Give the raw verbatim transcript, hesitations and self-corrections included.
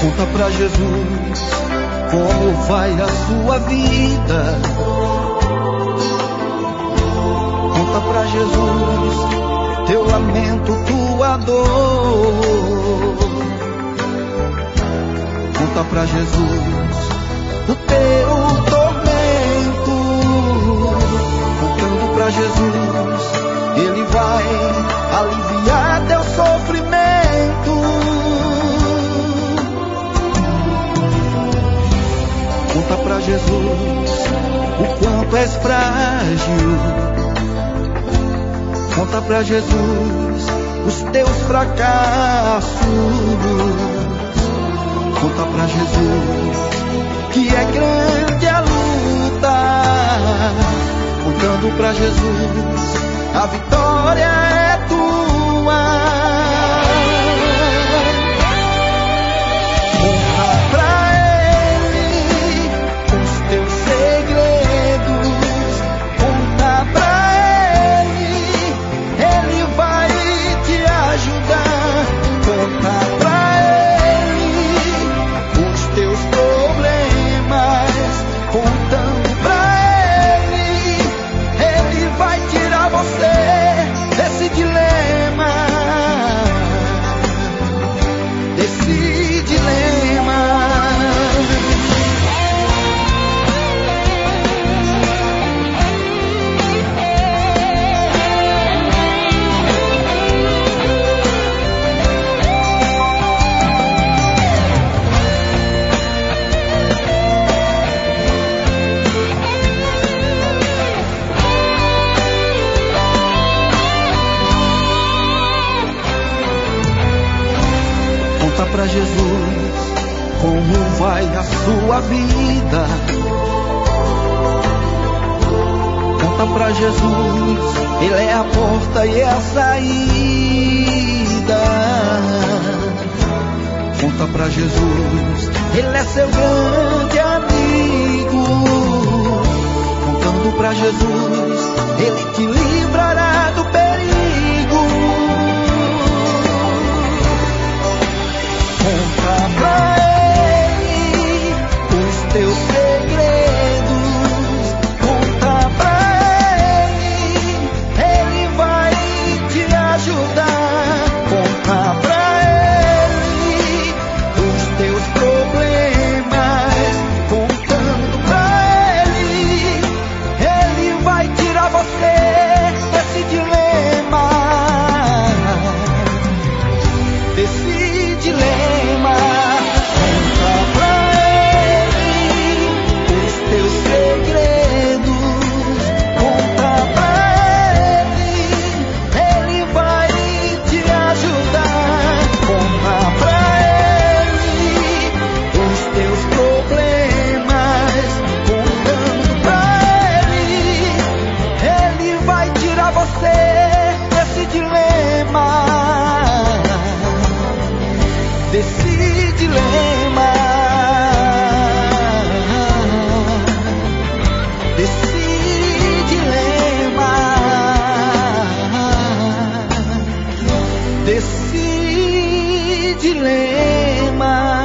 Conta pra Jesus como vai a sua vida. Conta pra Jesus teu lamento, tua dor. Conta pra Jesus o teu tormento. Contando pra Jesus, Ele vai aliviar teu sofrimento. Conta pra Jesus o quanto és frágil. Conta pra Jesus os teus fracassos. Conta pra Jesus que é grande a luta. Contando pra Jesus a vitória é tua. Conta pra Ele os teus segredos. Conta pra Ele, Ele vai te ajudar. Conta pra Ele os teus problemas. Contando pra Ele, Ele vai tirar você desse dilema. Desse dilema. Conta pra Jesus como vai a sua vida. Conta pra Jesus, Ele é a porta e é a saída. Conta pra Jesus, Ele é seu grande amigo. Contando pra Jesus, Ele te livrará do perigo. Conta pra Ele os teus segredos. Conta pra Ele, Ele vai te ajudar. Conta pra Ele os teus problemas. Contando pra Ele, Ele vai tirar você desse dilema. Desse dilema. Conta pra Ele os teus segredos. Conta pra Ele, Ele vai te ajudar. Conta pra Ele os teus problemas. Contando pra Ele, Ele vai tirar você desse dilema. Desse dilema. Desse dilema. Desse dilema.